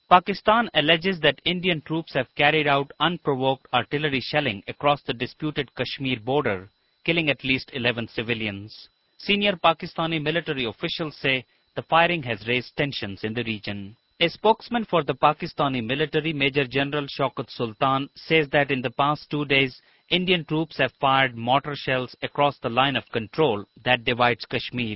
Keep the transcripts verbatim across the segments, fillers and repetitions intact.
Pakistan alleges that Indian troops have carried out unprovoked artillery shelling across the disputed Kashmir border, killing at least eleven civilians. Senior Pakistani military officials say the firing has raised tensions in the region. A spokesman for the Pakistani military, Major General Shaukat Sultan, says that in the past two days, Indian troops have fired mortar shells across the line of control that divides Kashmir.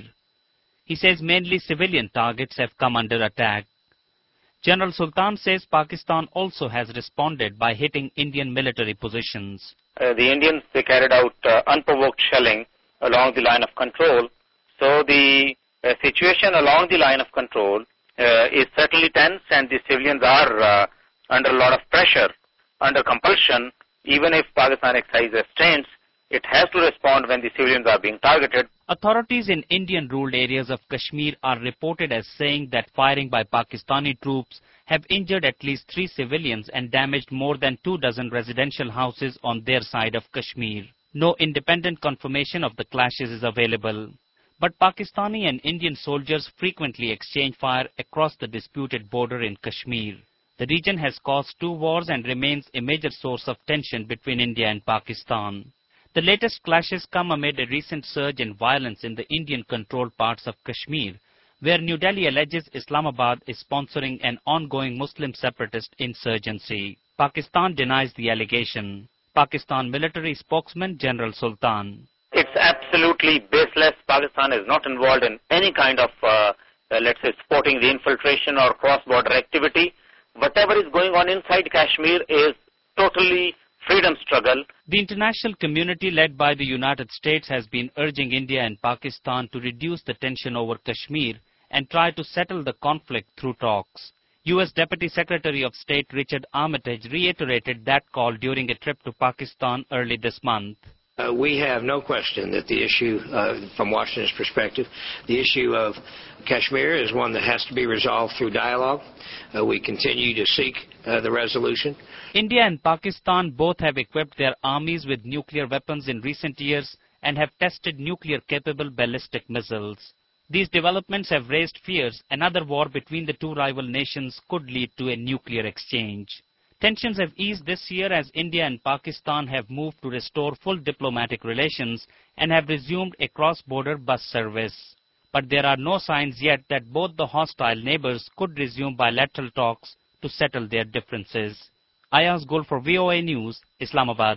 He says mainly civilian targets have come under attack. General Sultan says Pakistan also has responded by hitting Indian military positions. Uh, the Indians, they carried out uh, unprovoked shelling along the line of control. So the uh, situation along the line of control uh, is certainly tense, and the civilians are uh, under a lot of pressure, under compulsion. Even if Pakistan exercises restraints, it has to respond when the civilians are being targeted. Authorities in Indian-ruled areas of Kashmir are reported as saying that firing by Pakistani troops have injured at least three civilians and damaged more than two dozen residential houses on their side of Kashmir. No independent confirmation of the clashes is available. But Pakistani and Indian soldiers frequently exchange fire across the disputed border in Kashmir. The region has caused two wars and remains a major source of tension between India and Pakistan. The latest clashes come amid a recent surge in violence in the Indian-controlled parts of Kashmir, where New Delhi alleges Islamabad is sponsoring an ongoing Muslim separatist insurgency. Pakistan denies the allegation. Pakistan military spokesman General Sultan. It's absolutely baseless. Pakistan is not involved in any kind of, uh, uh, let's say, supporting the infiltration or cross-border activity. Whatever is going on inside Kashmir is totally freedom struggle. The international community led by the United States has been urging India and Pakistan to reduce the tension over Kashmir and try to settle the conflict through talks. U S Deputy Secretary of State Richard Armitage reiterated that call during a trip to Pakistan early this month. Uh, we have no question that the issue, uh, from Washington's perspective, the issue of Kashmir is one that has to be resolved through dialogue. Uh, we continue to seek uh, the resolution. India and Pakistan both have equipped their armies with nuclear weapons in recent years and have tested nuclear-capable ballistic missiles. These developments have raised fears another war between the two rival nations could lead to a nuclear exchange. Tensions have eased this year as India and Pakistan have moved to restore full diplomatic relations and have resumed a cross-border bus service. But there are no signs yet that both the hostile neighbors could resume bilateral talks to settle their differences. Ayaz Gul for V O A News, Islamabad.